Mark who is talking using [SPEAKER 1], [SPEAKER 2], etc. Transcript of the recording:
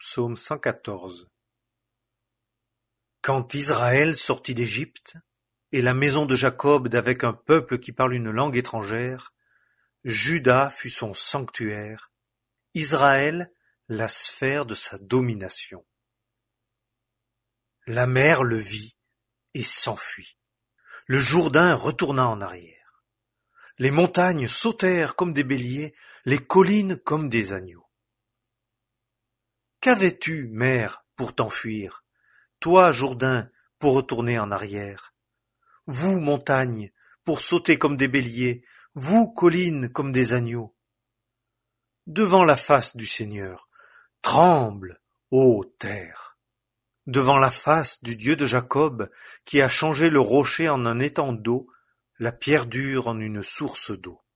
[SPEAKER 1] Psaume 114. Quand Israël sortit d'Égypte, et la maison de Jacob d'avec un peuple qui parle une langue étrangère, Juda fut son sanctuaire, Israël la sphère de sa domination. La mer le vit et s'enfuit. Le Jourdain retourna en arrière. Les montagnes sautèrent comme des béliers, les collines comme des agneaux. Qu'avais-tu, mer, pour t'enfuir, toi, Jourdain, pour retourner en arrière? Vous, montagnes, pour sauter comme des béliers, vous, collines, comme des agneaux. Devant la face du Seigneur, tremble, ô terre! Devant la face du Dieu de Jacob, qui a changé le rocher en un étang d'eau, la pierre dure en une source d'eau.